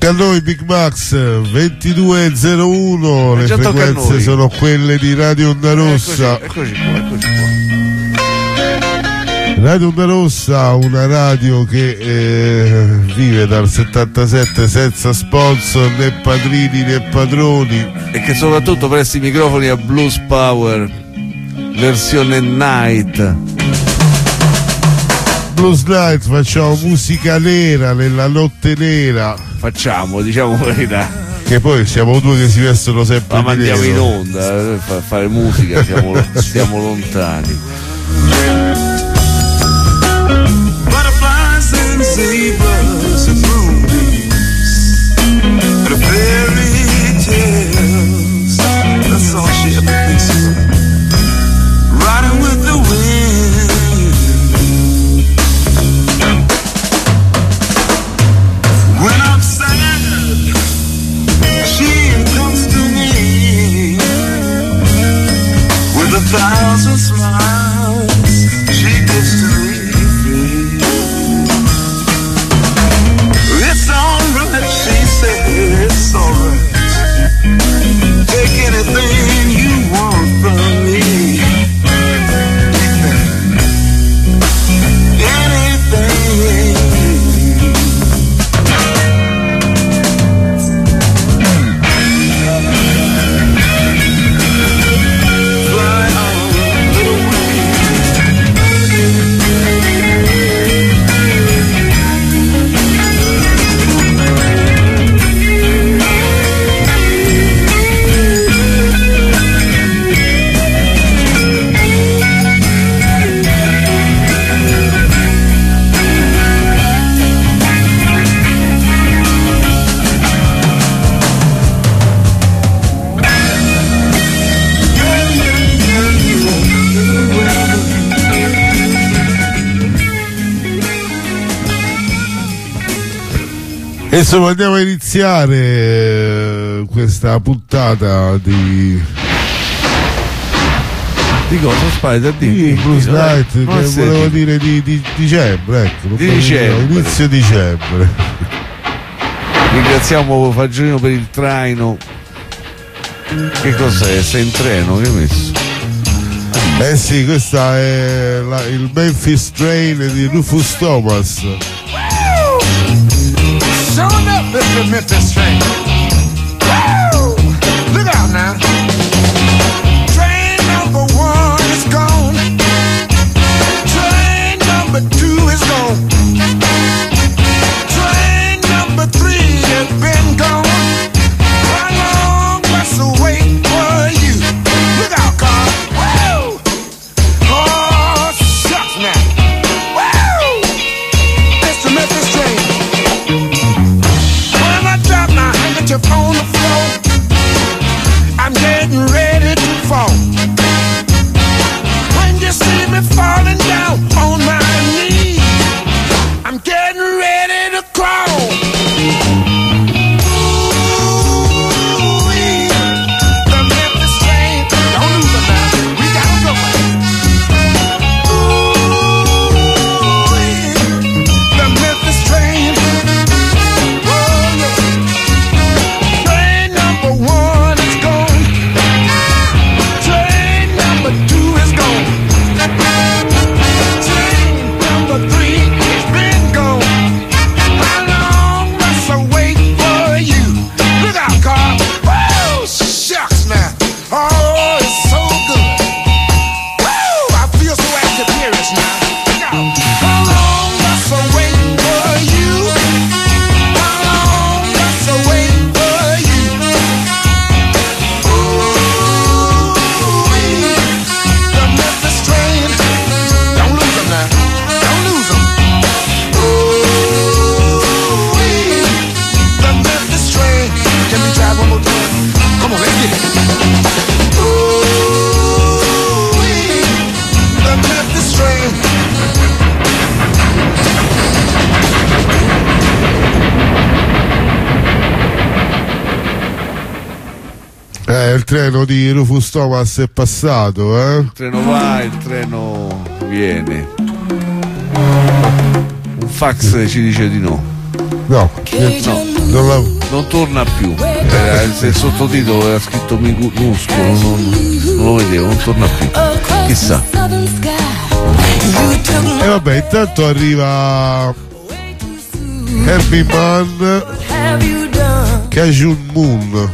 Tocca a noi Big Max 2201, le frequenze sono quelle di Radio Onda Rossa. Eccoci qua. Radio Onda Rossa, una radio che vive dal 77 senza sponsor, né padrini né padroni, e che soprattutto presta i microfoni a Blues Power versione Night. Blues Night, facciamo musica nera nella notte nera. Diciamo la verità. Che poi siamo due che si vestono sempre ma di nero. andiamo in onda a fare musica, stiamo lontani. Butterflies and zebras and moonbeams, the fairy tales, that's all she ever thinks of. Riding with the wind, when I'm sad, she comes to me with 1,000 smiles she gives to me. It's alright, she said, it's alright. Take anything you want from me. Insomma, andiamo a iniziare questa puntata di cosa Spider? Di Blues Night, che volevo dire di dicembre, ecco, di dicembre. Inizio dicembre. Ringraziamo Fagiolino per il traino. Che cos'è? Sei in treno? Che hai messo? Eh sì, questa è il Memphis Train di Rufus Thomas. Showing up, Mr. Memphis Train. Woo! Look out now. Train number 1 is gone. Train number 2 is gone. Train number 3 has been gone. How long must I wait for you? Look out, car. Woo! Oh, shucks now. Woo! Mr. Memphis Train. On the floor, I'm getting ready to fall. When you see me falling down on my knees, I'm getting ready to crawl. Ooh-wee, the Memphis Train, don't lose it now, we gotta go. Ooh-wee, the Memphis Train. One is gone. Train number 2 is gone. Train number 3 has been gone. How long must I wait for you? Look out, car. Woo! Shucks now. Oh, it's so good. Woo! I feel so active now. Look out. How long must I wait for you? How long must I wait for you? Il treno di Rufus Thomas è passato, eh? Il treno va, il treno viene. Un fax ci dice di no. No, non torna più. Se il sottotitolo era scritto minuscolo, non lo vedevo, non torna più. Chissà. E vabbè, intanto arriva Herbie Mann, Cajun Moon.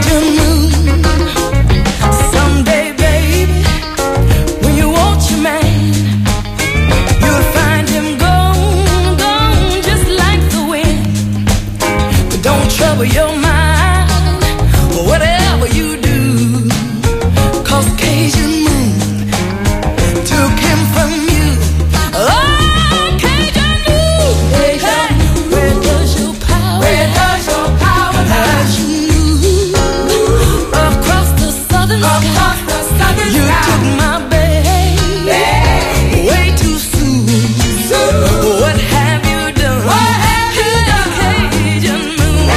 Someday, baby, when you want your man, you'll find him gone, gone, just like the wind. But don't trouble your mind, whatever you do, 'cause Cajun Moon took him from you. Oh, Cajun Moon, where does your power lie? Across the southern sky, you took my baby way too soon. What have you done? Cajun Moon.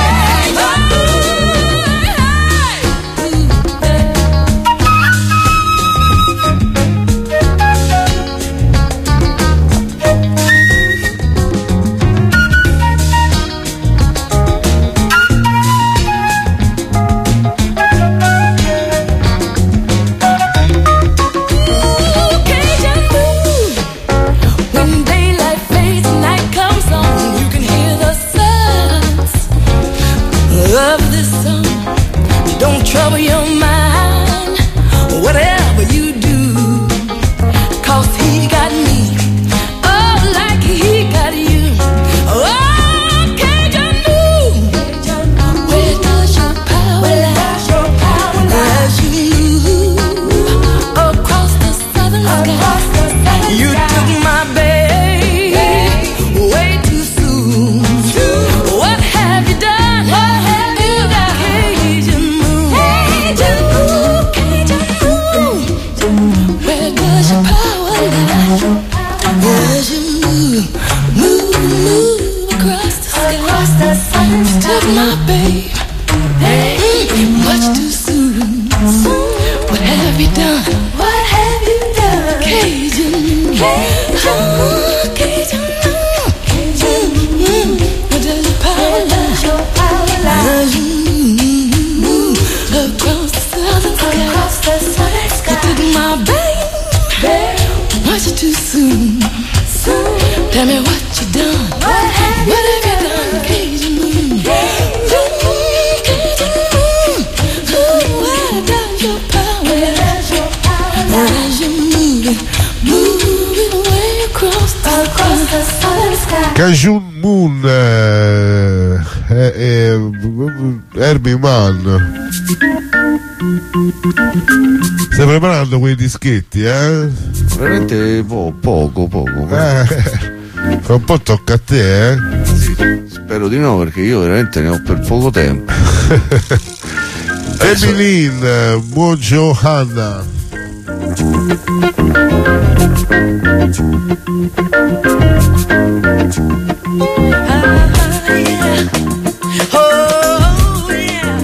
Cajun Moon. When daylight fades and night comes on, you can hear the sounds of this song. Don't trouble your mind, whatever you do, 'cause he got me, oh, like he got you. Oh, Cajun Moon, where does your power lie? As you move across the southern sky, you took my baby way too soon. What have you done? Cajun Moon. Cajun Moon. Where does your power lie? As you move across the sky, you took my baby much too soon. What have you done? Cajun Moon. Cajun Moon. Where does your power lie? As you move across the southern sky, you took my baby much too soon. Tell me what you done. What have you done, Cajun Moon? Cajun Moon. Where does your power lie? As you moving way across the southern sky. Cajun Moon, Herbie Mann. Stai preparando quei dischetti, eh? Veramente poco. Fra un po' tocca a te, eh? Spero di no, perché io veramente ne ho per poco tempo. Emilyn, Mojo Hanna. Oh, yeah.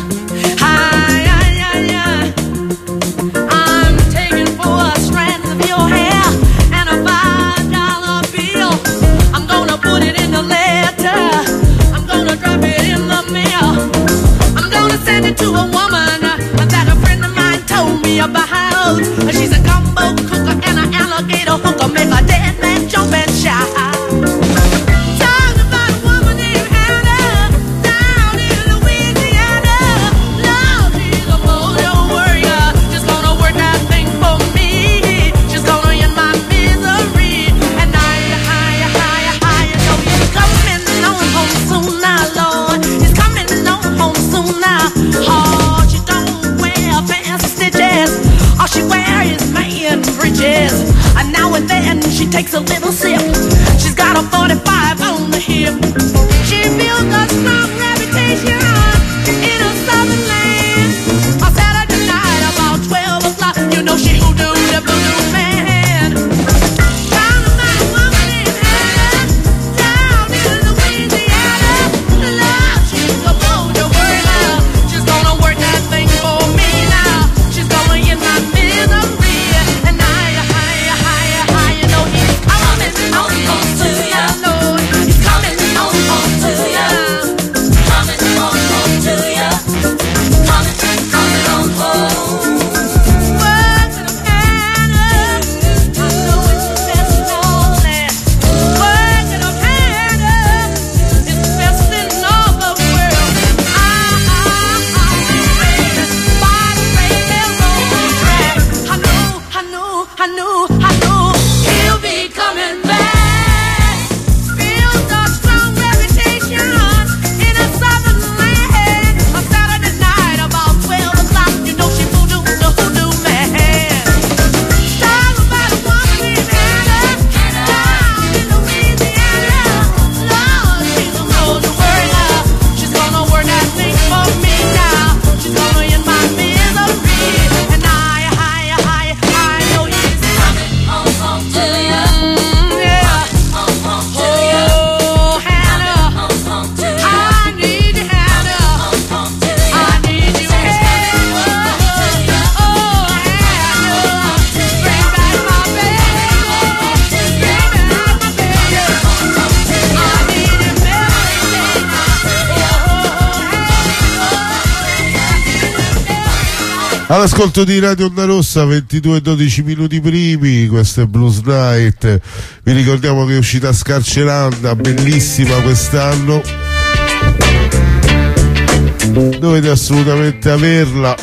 I'm taking 4 strands of your hair and a $5 bill. I'm gonna put it in the letter. I'm gonna drop it in the mail. I'm gonna send it to a woman that a friend of mine told me about. She's a combo cooker and an alligator hooker, make a dead man jump and shout. Talk about a woman named Hannah down in Louisiana. Lord, she's a mojo warrior, just gonna work that thing for me. She's gonna end my misery, and I know he's coming on home soon now, Lord. He's coming on home soon now. Oh, she don't wear fancy stitches. All she wears is man's bridges. And now and then she takes a little sip. She's got a 45 on the hip. She built a strong reputation in a southern land. On Saturday night about 12 o'clock, you know she hoodoo the voodoo man. Down about a woman named Hannah, down in Louisiana. Love, she's a mojo warrior. She's gonna work that thing for me now. She's gonna end my misery. And I know he's coming on soon, I know he's coming on soon. All'ascolto di Radio Onda Rossa, 22:12 minuti primi, questo è Blues Night. Vi ricordiamo che è uscita Scarceranda, bellissima quest'anno, dovete assolutamente averla.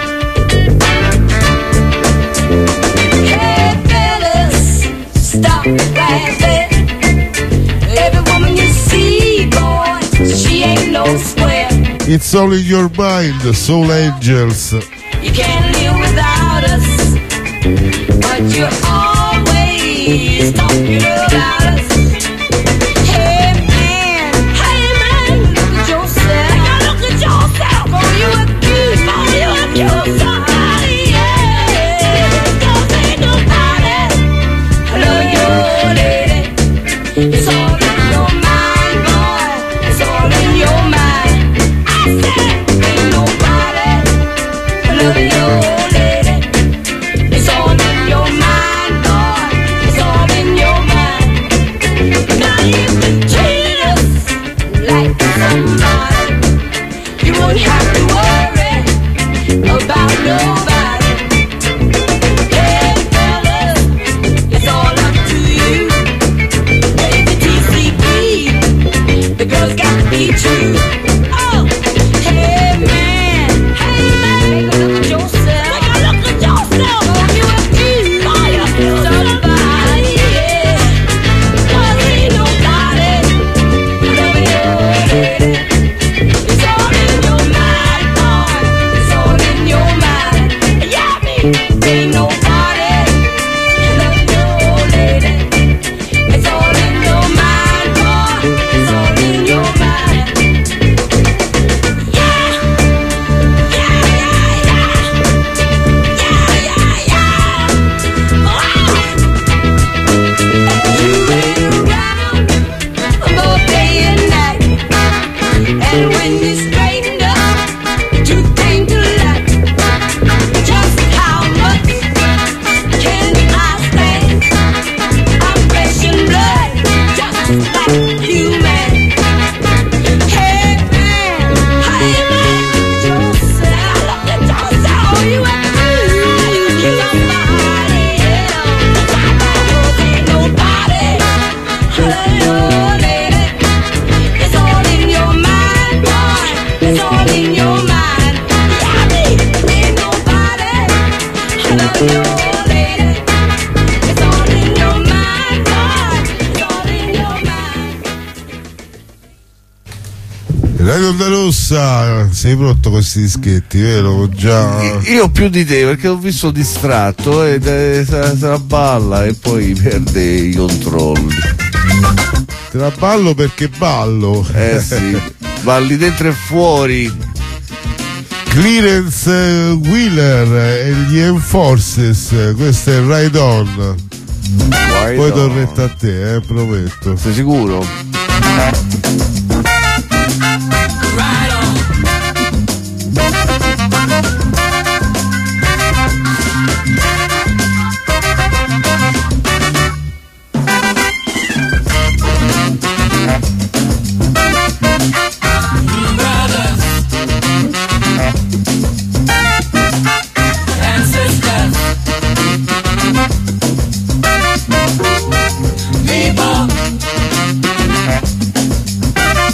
Hey fellas, stop right there. Every woman you see, boy, she ain't no square. It's all in your mind, Soul Angels. You can't live without us, but you're always talking about us. Hey man, look at yourself. Look at yourself. Oh, you accuse me, you accuse somebody, yeah. 'Cause ain't nobody love your lady. It's all in your mind, boy. It's all in your mind. I said, ain't nobody love your lady. It's all in your mind, boy. It's all in your mind. Now you can treat us like somebody. You won't have to worry about nobody. Hey fellas, it's all up to you. Baby TCB, the girls got to be true. Oh, hey man, take a look at yourself. Take a look at yourself. Oh, you accuse somebody, yeah. 'Cause ain't nobody loving your lady. It's all in your mind, boy. It's all in your mind. Yeah, me, ain't nobody loving your lady. It's all in your mind, boy. It's all in your mind. Yeah, yeah, yeah, yeah. Yeah, yeah, yeah. Wow. You ain't around both day and night. And when you straighten up, you think to like. Just how much can I stand? I'm flesh and blood, just like you, man. Hey man, yourself. Look at yourself. Oh, you accuse somebody else. Ain't nobody love your lady. It's all in your mind, boy. It's all in your mind. Yeah, me, ain't nobody love your lady. It's all in your mind, boy. It's all in your mind. Radio Onda Rossa, sei pronto con questi dischetti, vero? Già. Io più di te perché ho visto distratto e se la balla e poi perde i controlli. Te la ballo perché ballo. Sì, balli dentro e fuori. Clarence Wheeler e gli Enforces, questo è Ride On. Vai, Poi no. tornetta a te, prometto. Sei sicuro? People,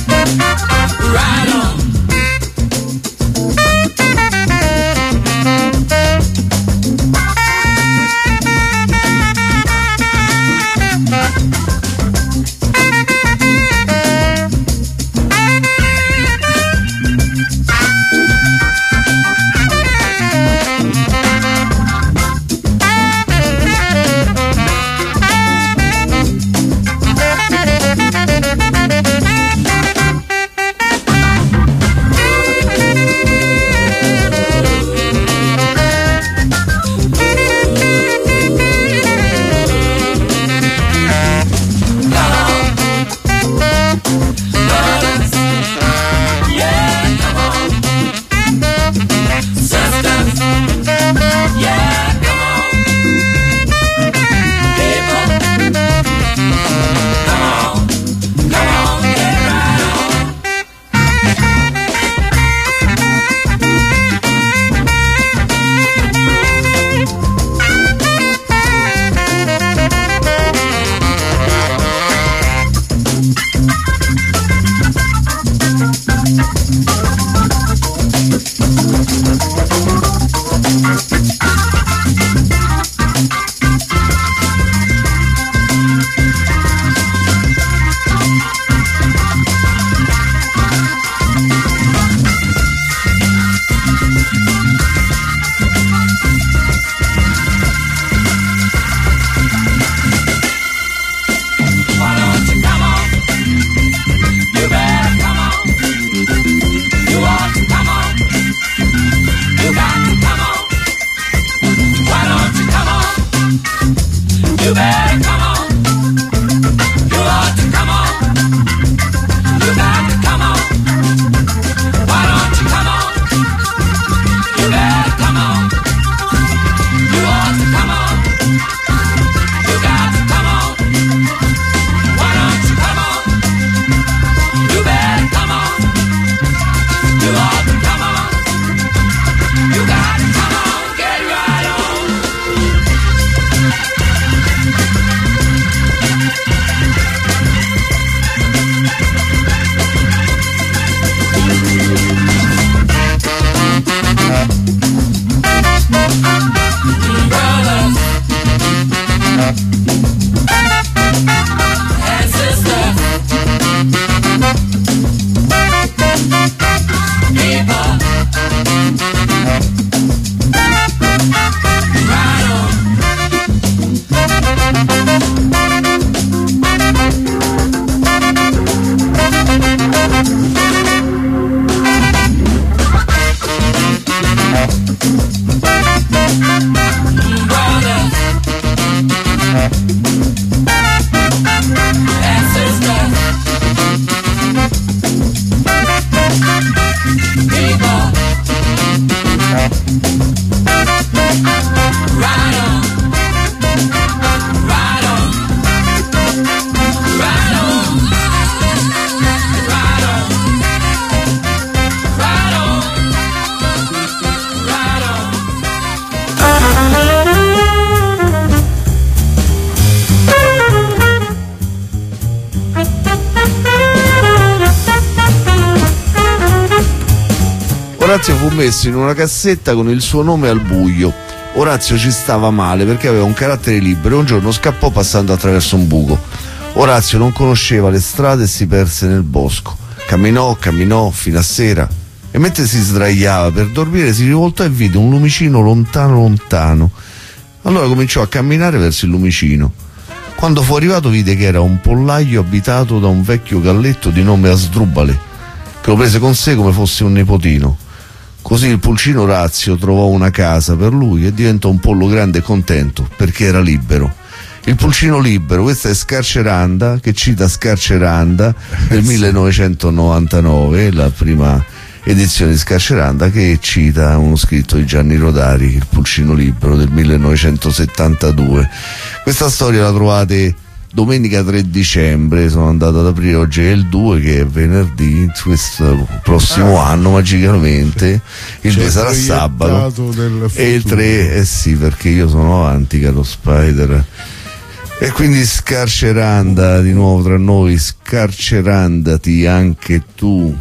Orazio fu messo in una cassetta con il suo nome al buio. Orazio ci stava male perché aveva un carattere libero e un giorno scappò passando attraverso un buco. Orazio non conosceva le strade e si perse nel bosco. Camminò fino a sera e mentre si sdraiava per dormire si rivoltò e vide un lumicino lontano. Allora cominciò a camminare verso il lumicino. Quando fu arrivato vide che era un pollaio abitato da un vecchio galletto di nome Asdrubale, che lo prese con sé come fosse un nipotino. Così il pulcino Orazio trovò una casa per lui e diventò un pollo grande e contento perché era libero. Il pulcino libero, questa è Scarceranda, che cita Scarceranda del 1999, la prima edizione di Scarceranda, che cita uno scritto di Gianni Rodari, il pulcino libero del 1972. Questa storia la trovate domenica 3 dicembre, sono andato ad aprire, oggi è il 2 che è venerdì, questo prossimo anno magicamente, il 2 sarà sabato e il 3 sì, perché io sono avanti, caro Spider. E quindi Scarceranda di nuovo tra noi, scarcerandati anche tu.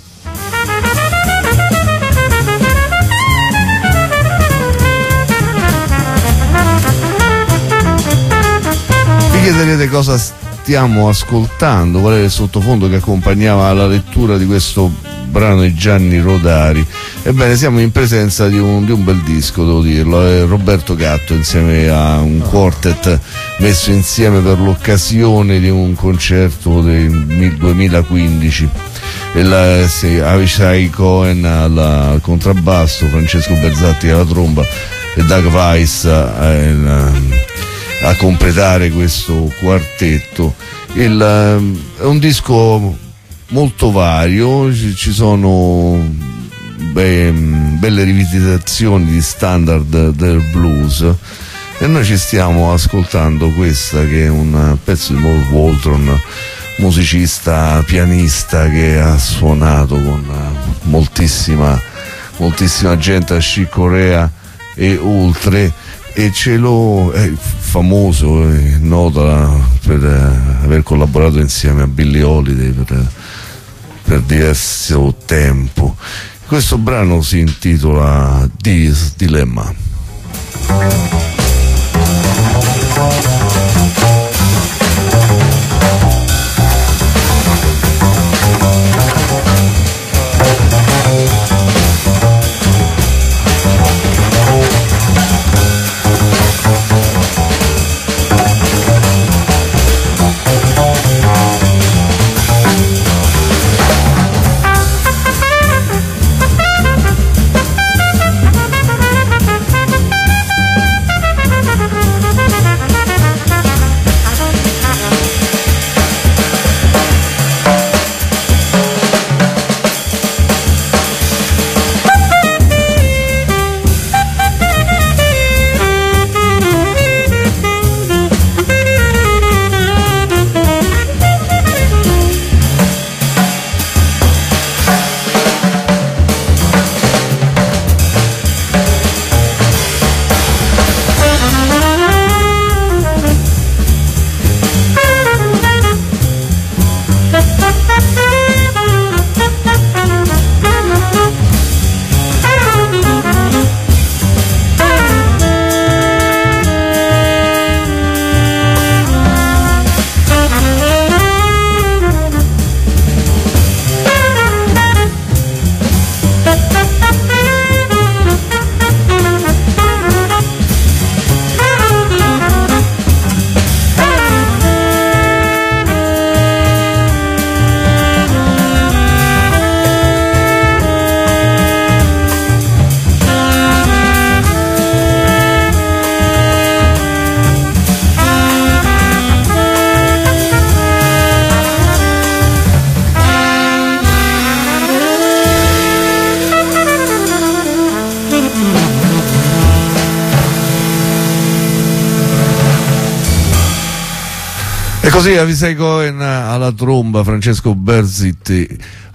Vi chiederete cosa stiamo ascoltando, qual è il sottofondo che accompagnava la lettura di questo brano di Gianni Rodari. Ebbene, siamo in presenza di un bel disco, devo dirlo, è Roberto Gatto insieme a un quartet messo insieme per l'occasione di un concerto del 2015. Avishai Cohen al contrabbasso, Francesco Berzatti alla tromba e Doug Weiss a completare questo quartetto. È un disco molto vario, ci sono belle rivisitazioni di standard del blues e noi ci stiamo ascoltando questa che è un pezzo di Paul Walton, musicista, pianista che ha suonato con moltissima gente a Chick Corea e oltre, e è famoso e noto per aver collaborato insieme a Billie Holiday per diverso tempo. Questo brano si intitola This Dilemma. E così Avishai Cohen alla tromba, Francesco Berzitti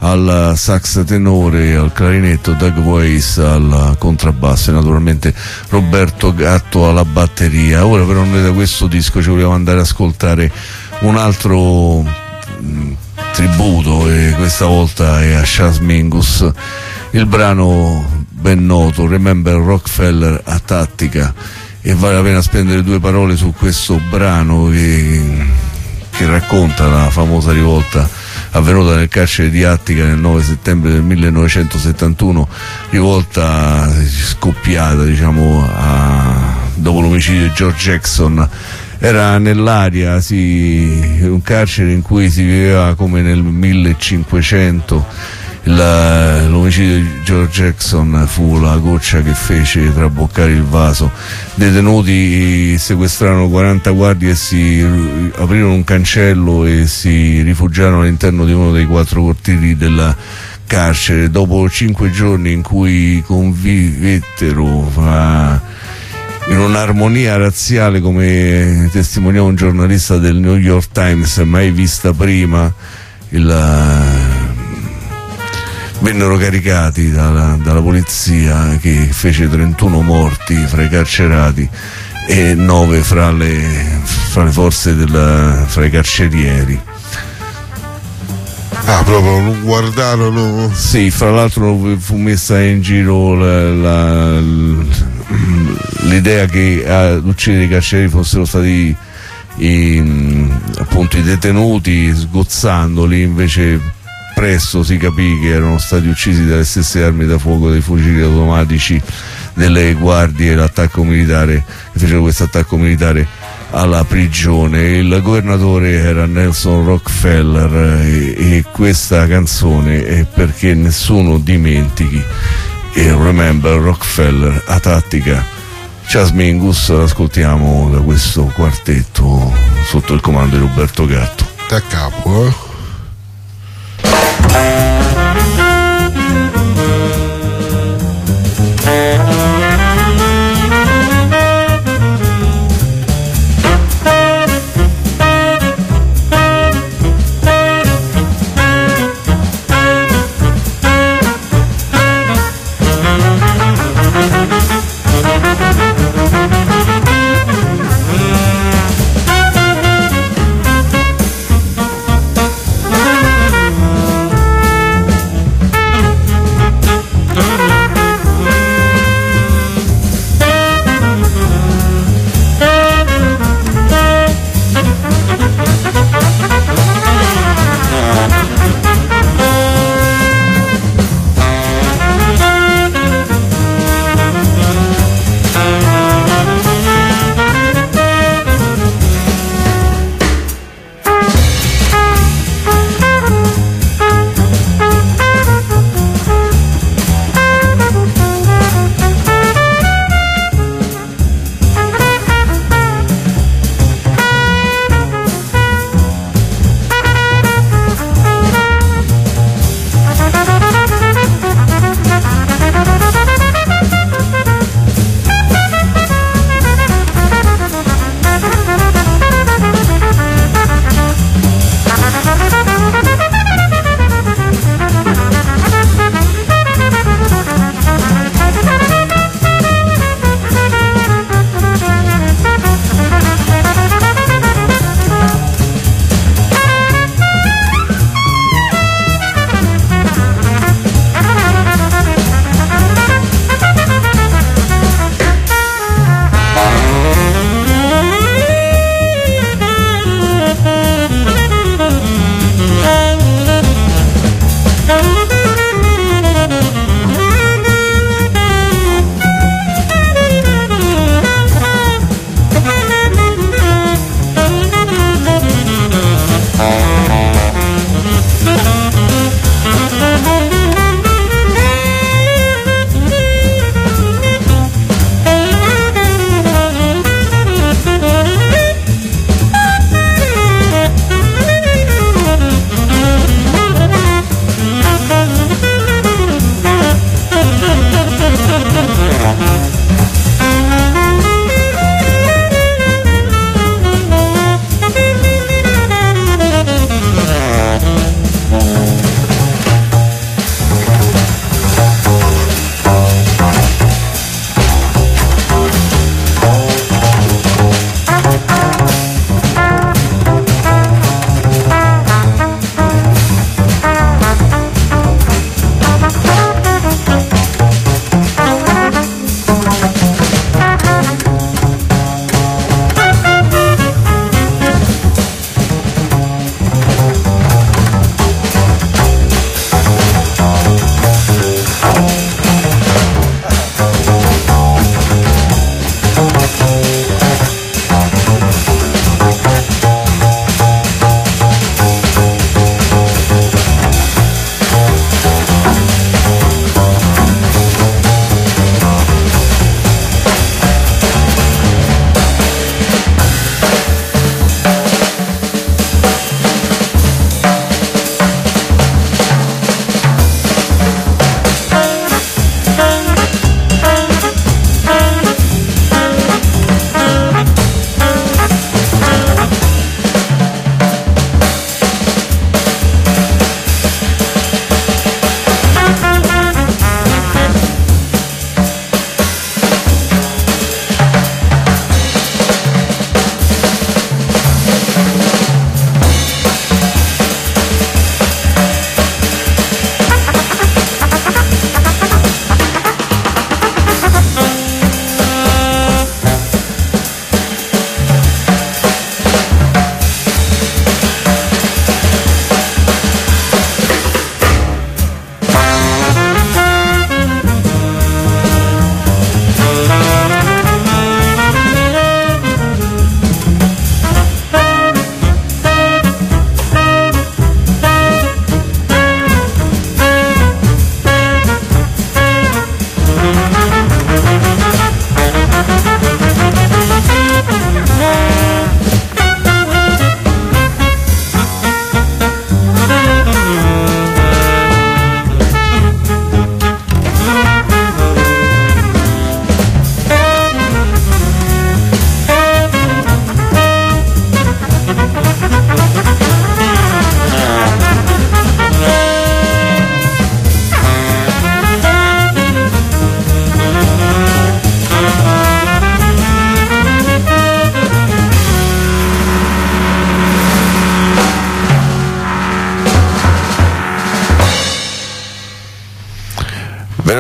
al sax tenore, al clarinetto, Doug Weiss al contrabbasso e naturalmente Roberto Gatto alla batteria. Ora però noi da questo disco ci vogliamo andare ad ascoltare un altro tributo, e questa volta è a Charles Mingus. il brano ben noto Remember Rockefeller a Tattica, e vale la pena spendere due parole su questo brano che racconta la famosa rivolta avvenuta nel carcere di Attica nel 9 settembre del 1971, rivolta scoppiata, diciamo, dopo l'omicidio di George Jackson. Era nell'aria, un carcere in cui si viveva come nel 1500. L'omicidio di George Jackson fu la goccia che fece traboccare il vaso. Detenuti sequestrarono 40 guardie e si aprirono un cancello e si rifugiarono all'interno di uno dei 4 cortili della carcere. Dopo 5 giorni in cui convivettero in un'armonia razziale, come testimoniava un giornalista del New York Times, mai vista prima, vennero caricati dalla polizia, che fece 31 morti fra i carcerati e 9 fra le forze fra i carcerieri. Ah, proprio non guardarono. Sì, fra l'altro fu messa in giro l'idea che ad uccidere i carcerieri fossero stati appunto i detenuti, sgozzandoli. Invece presto si capì che erano stati uccisi dalle stesse armi da fuoco, dei fucili automatici delle guardie, l'attacco militare, che fecero questo attacco militare alla prigione. Il governatore era Nelson Rockefeller, e questa canzone è perché nessuno dimentichi Remember Rockefeller a Tattica. Charles Mingus, l'ascoltiamo da questo quartetto sotto il comando di Roberto Gatto. Da capo,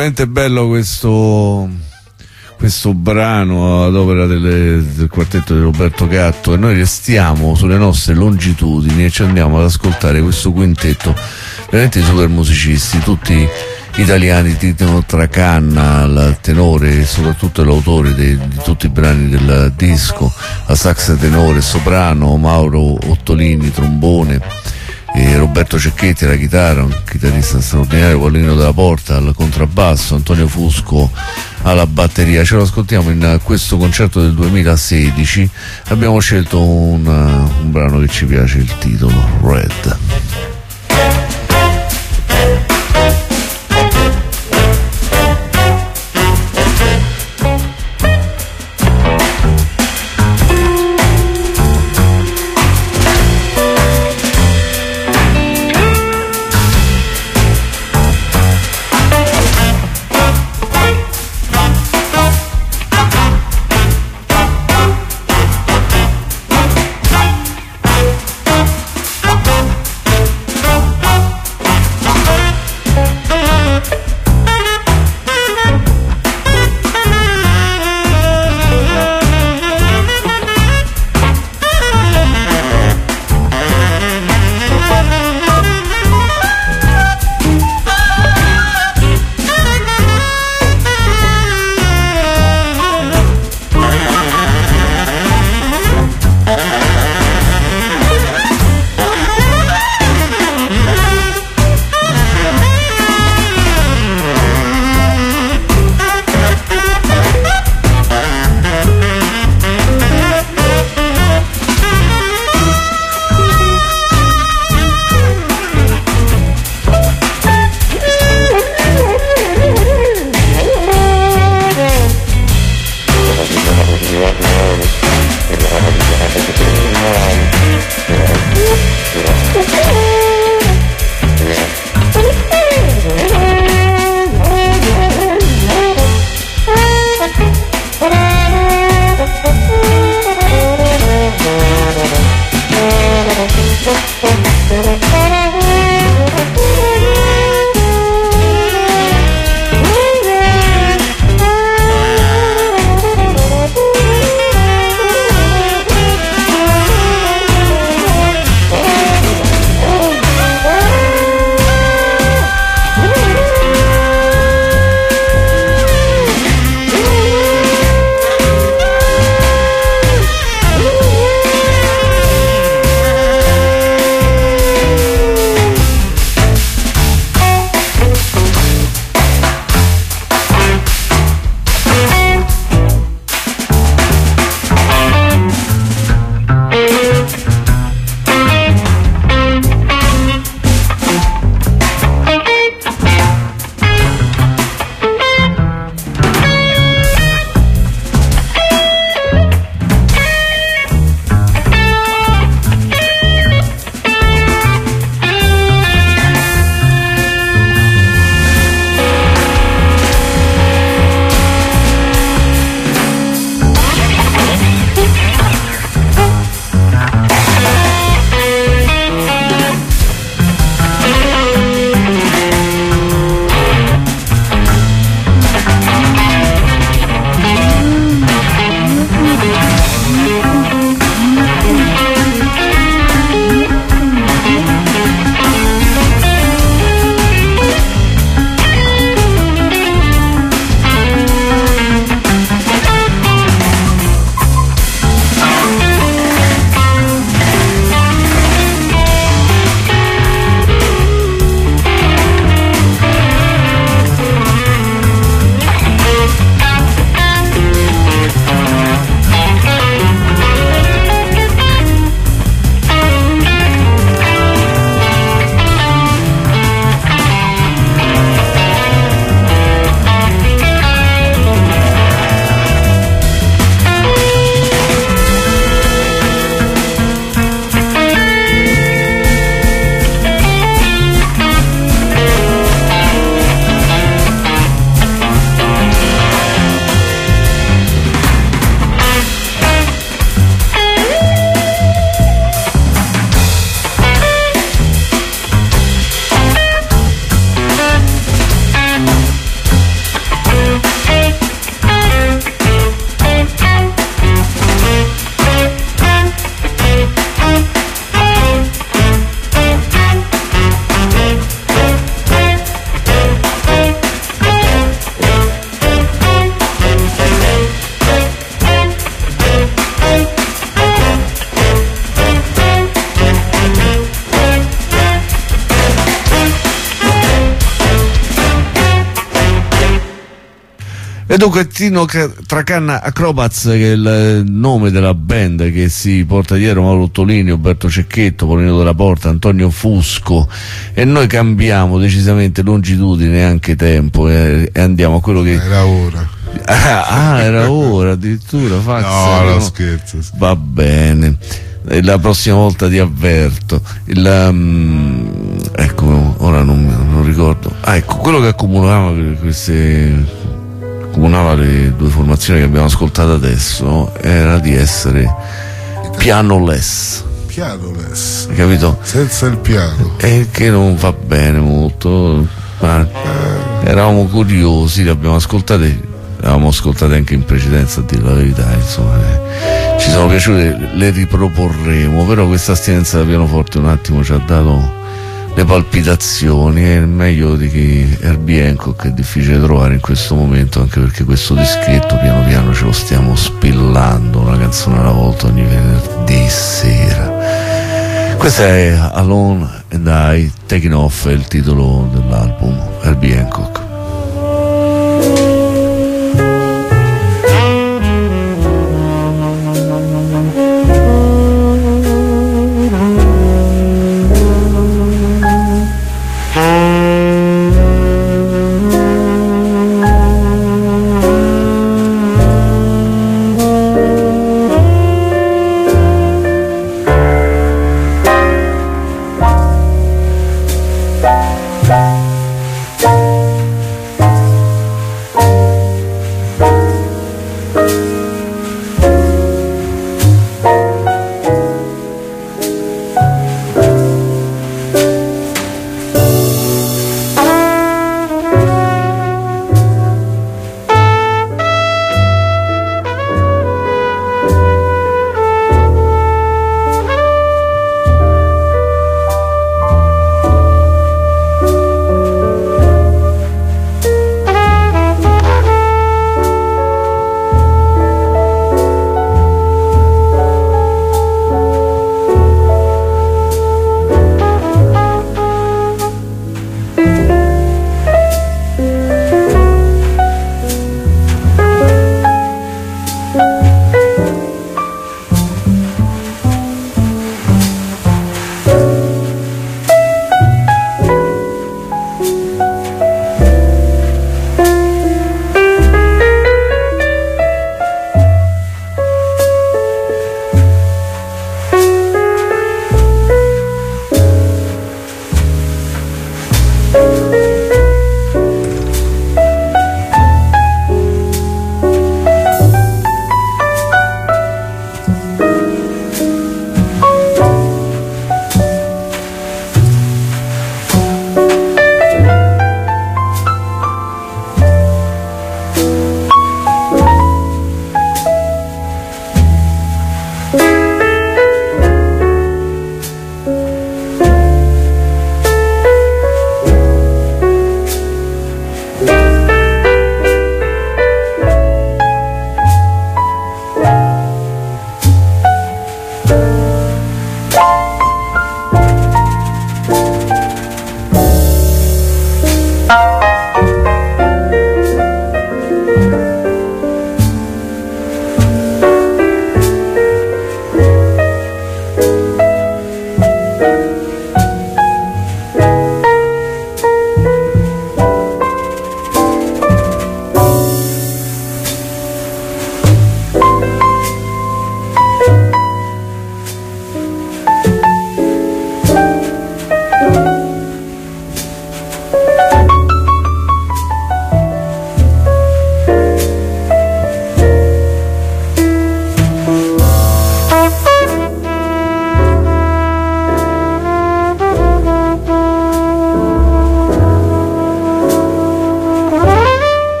veramente bello questo brano ad opera del quartetto di Roberto Gatto, e noi restiamo sulle nostre longitudini e ci andiamo ad ascoltare questo quintetto veramente super musicisti, tutti italiani, Tino Tracanna al tenore e soprattutto l'autore di tutti i brani del disco, a sax tenore, soprano, Mauro Ottolini trombone, e Roberto Cecchetti alla chitarra, un chitarrista straordinario, Paolino della Porta al contrabbasso, Antonio Fusco alla batteria. Ce lo ascoltiamo in questo concerto del 2016. Abbiamo scelto un brano che ci piace, il titolo Red. E dunque Tino Tracanna Acrobats, che è il nome della band che si porta dietro Mauro Ottolini, Roberto Cecchetto, Paolino della Porta, Antonio Fusco, e noi cambiamo decisamente longitudine e anche tempo e andiamo a quello che... Era ora. Era ora addirittura, Fax. No, scherzo. Va bene. La prossima volta ti avverto. Ecco, ora non ricordo. Ecco, quello che accomunava le due formazioni che abbiamo ascoltato adesso era di essere pianoless. Pianoless. Hai capito? Senza il piano. E che non va bene molto. Ma eravamo curiosi, li abbiamo ascoltati. L'avevamo ascoltate anche in precedenza, a dire la verità, insomma, ci sono piaciute, le riproporremo, però questa astinenza da pianoforte un attimo ci ha dato le palpitazioni, è meglio di che Herbie Hancock, è difficile trovare in questo momento, anche perché questo dischetto piano piano ce lo stiamo spillando, una canzone alla volta ogni venerdì sera. Questa è Alone and I Taking Off, è il titolo dell'album, Herbie Hancock.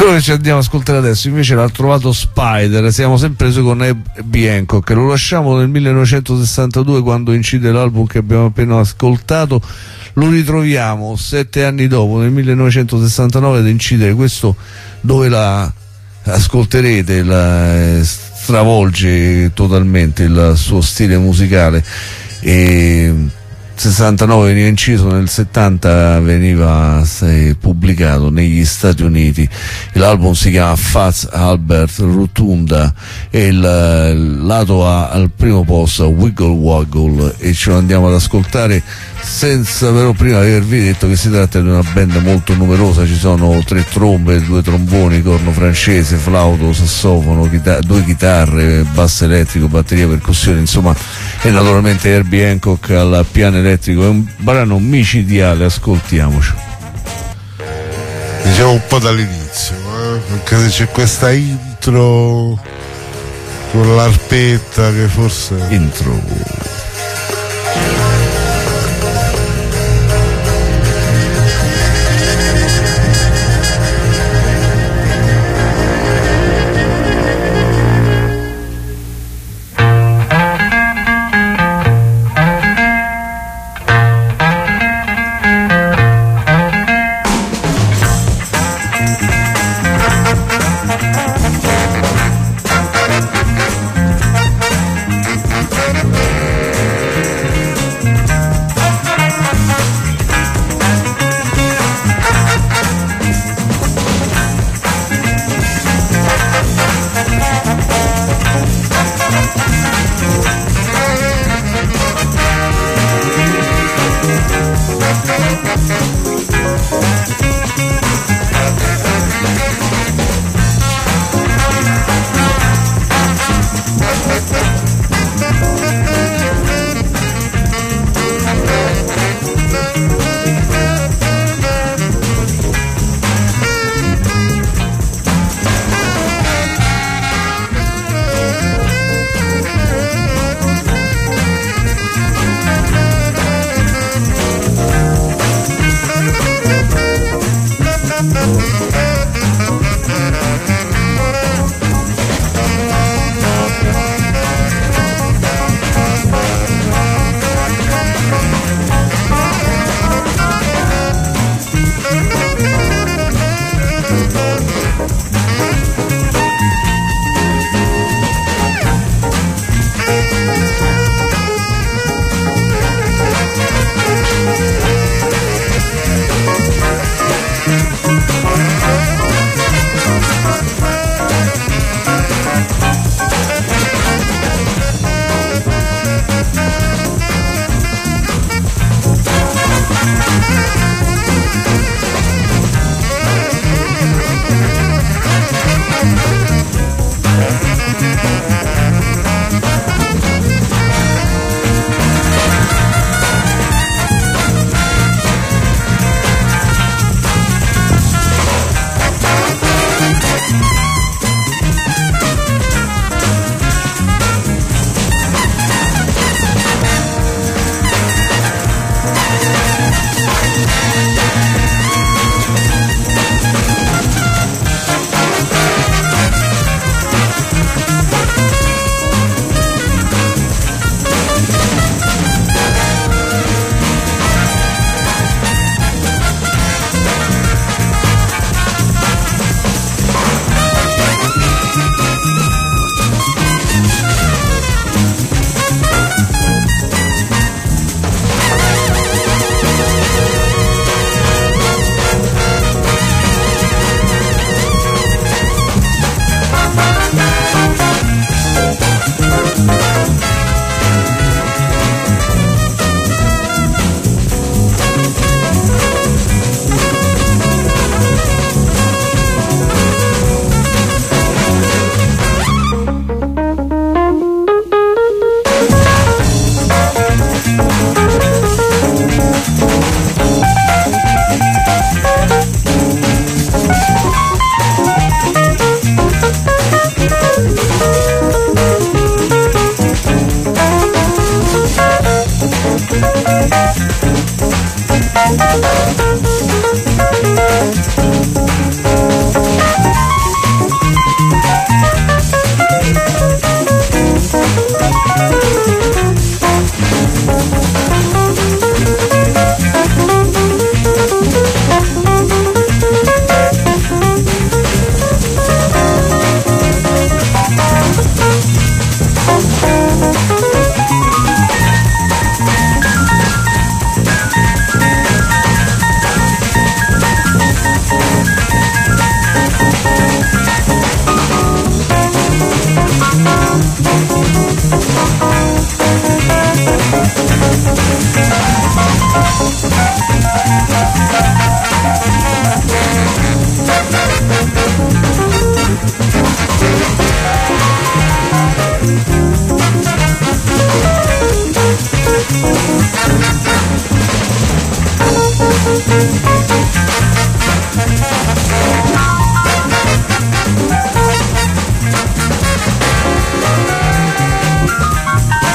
quello che ci andiamo a ascoltare adesso invece l'ha trovato Spider. Siamo sempre su con Herbie Hancock, lo lasciamo nel 1962 quando incide l'album che abbiamo appena ascoltato, lo ritroviamo 7 anni dopo nel 1969 ad incidere questo dove la ascolterete, la stravolge totalmente il suo stile musicale. E 69 veniva inciso, nel 70 veniva pubblicato negli Stati Uniti. L'album si chiama Fats Albert Rotunda e il lato A al primo posto Wiggle Waggle, e ce lo andiamo ad ascoltare senza però prima avervi detto che si tratta di una band molto numerosa. Ci sono 3 trombe, 2 tromboni, corno francese, flauto, sassofono, 2 chitarre, basso elettrico, batteria, percussione, insomma, e naturalmente Herbie Hancock al piano elettrico. È un brano micidiale, ascoltiamoci. Diciamo un po' dall'inizio, anche se c'è questa intro con l'arpetta che forse Intro.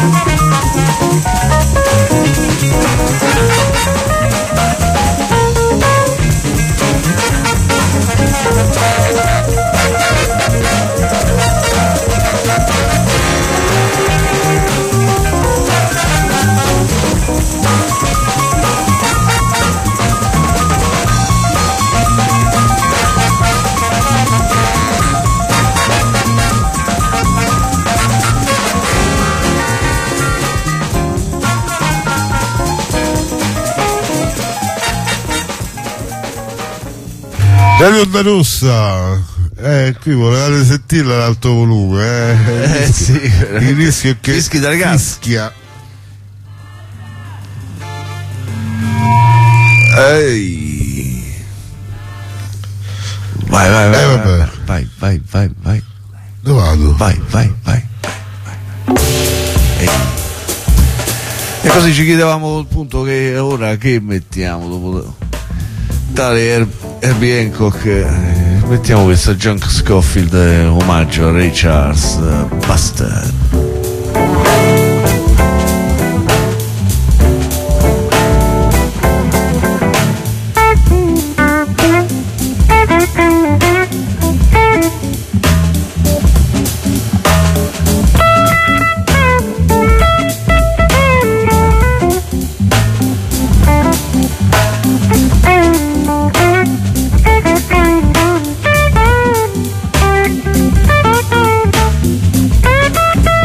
Radio Onda Rossa, qui volevate sentirla ad alto volume, sì, il rischio è che fischi da ragazzi. fischia. Ehi. Vai, vabbè. vai. Dove vado? Vai. E così ci chiedevamo appunto che ora che mettiamo dopo tale Herbie Hancock, mettiamo questa Junk Scofield omaggio a Ray Charles, Bastard. Thank you.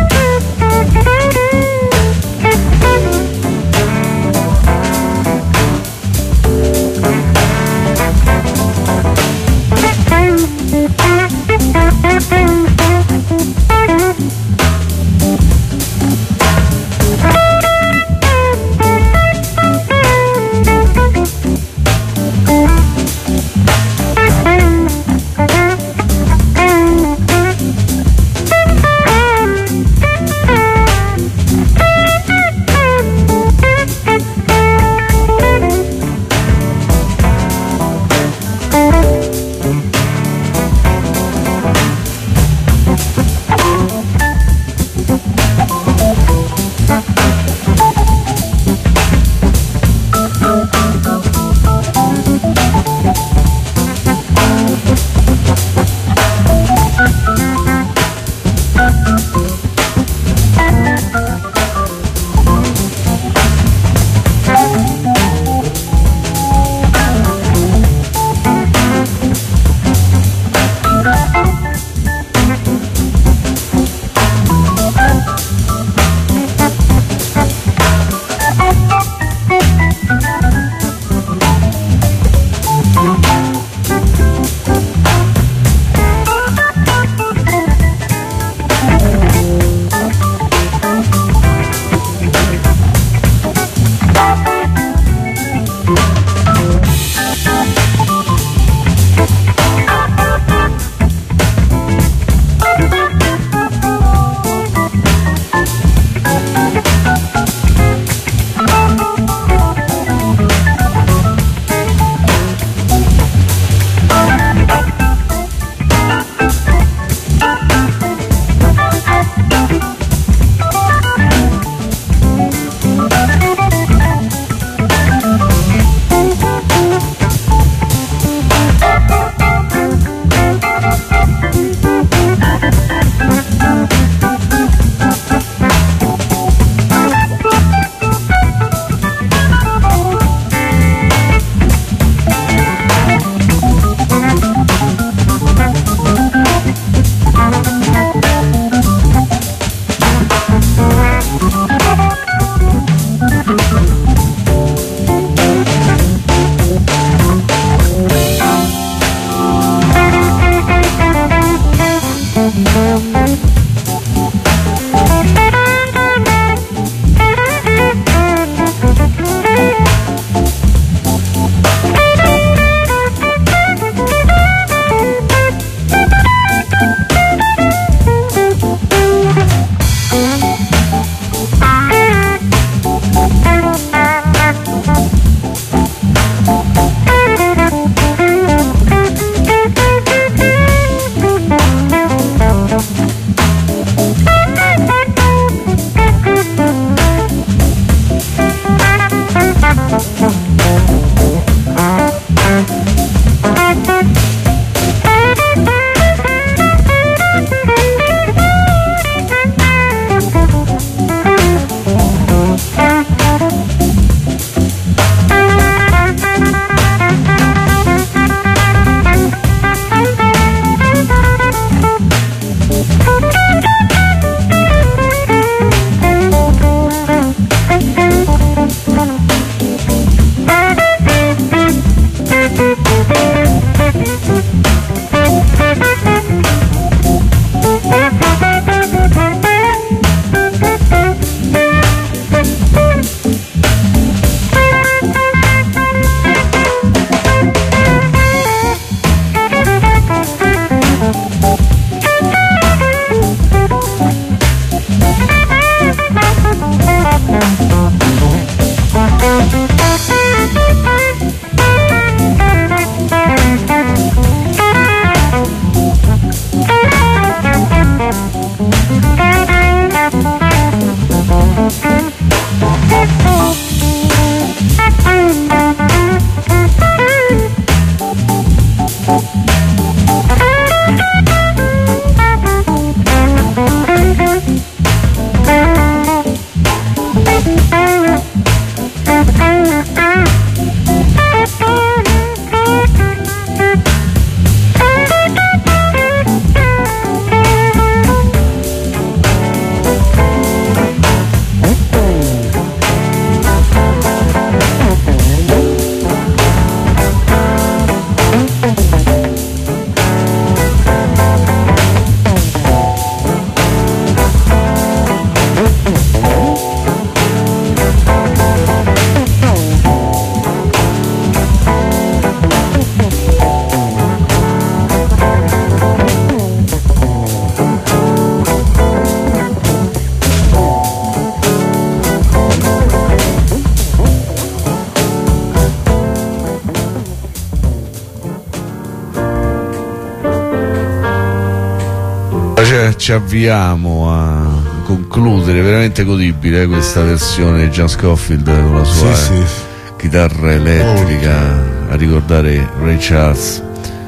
ci avviamo a concludere, veramente godibile questa versione di John Scofield con la sua chitarra elettrica a ricordare Ray Charles.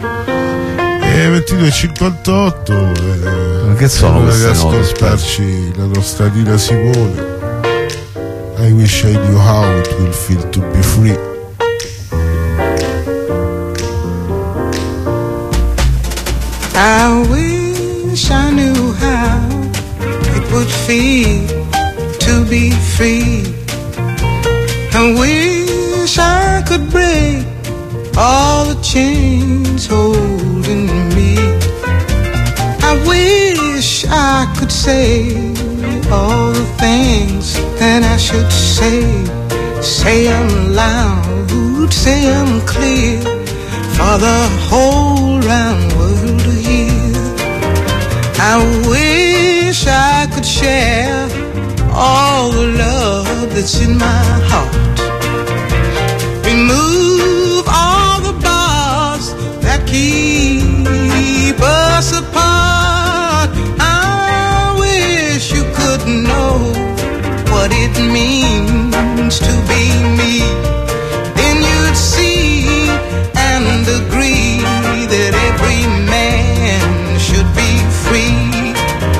22:58, che sono queste note? Ascoltarci la nostra Nina Simone. I wish I knew how it will feel to be free. I wish I knew how it would feel to be free. I wish I could break all the chains holding me. I wish I could say all the things that I should say. Say them loud, say them clear, for the whole round world to hear. I wish I could share all the love that's in my heart. Remove all the bars that keep us apart. I wish you could know what it means to be me. Then you'd see and agree that every man should be free.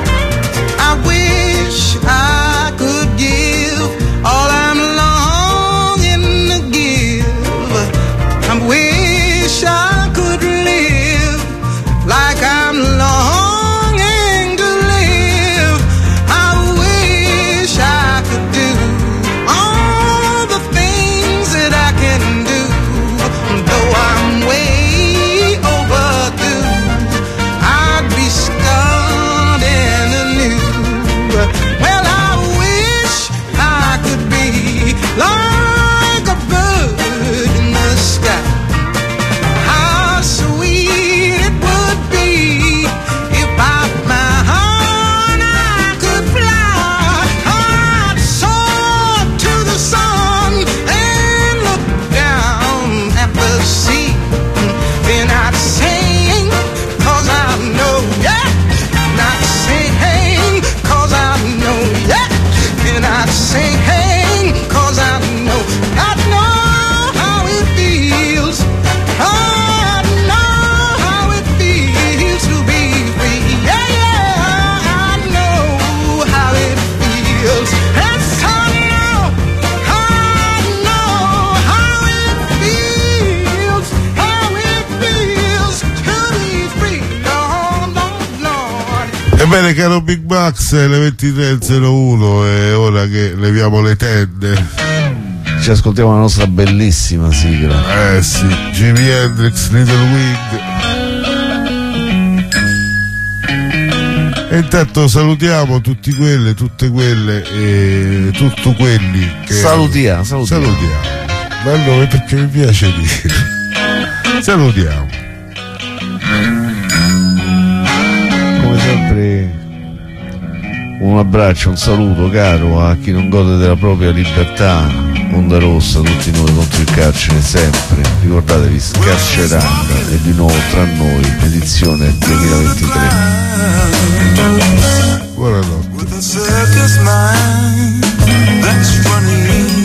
I wish I could give all I'm longing to give. I wish I could live like I'm longing to live. I wish I could do all the things that I can do, though I'm way overdue. I'd be starting anew. Well, I wish I could be like a bird in the sky. How sweet it would be if by my heart I could fly. I'd soar to the sun and look down at the sea. Then I'd sing, 'cause I know, yeah. And I'd sing, 'cause I know, yeah. And I'd sing, 'cause I know how it feels. I know how it feels to be free. Yeah, yeah, I know how it feels. Yes, I know how it feels. How it feels to be free. Lord, Lord, Lord. Ebbene, caro Big Max, le 23:01 è ora che leviamo le tende. Ci ascoltiamo la nostra bellissima sigla. Sì, Jimi Hendrix, Little Wing. E intanto salutiamo tutti quelle, tutte quelle e tutti quelli che... Salutiamo. Ma il nome perché mi piace dire. Salutiamo. Come sempre un abbraccio, un saluto caro a chi non gode della propria libertà. Onda Rossa, tutti noi contro il carcere sempre. Ricordatevi, Scarceranda e di nuovo tra noi, edizione 2023. Buonanotte. With a circus mind that's funny.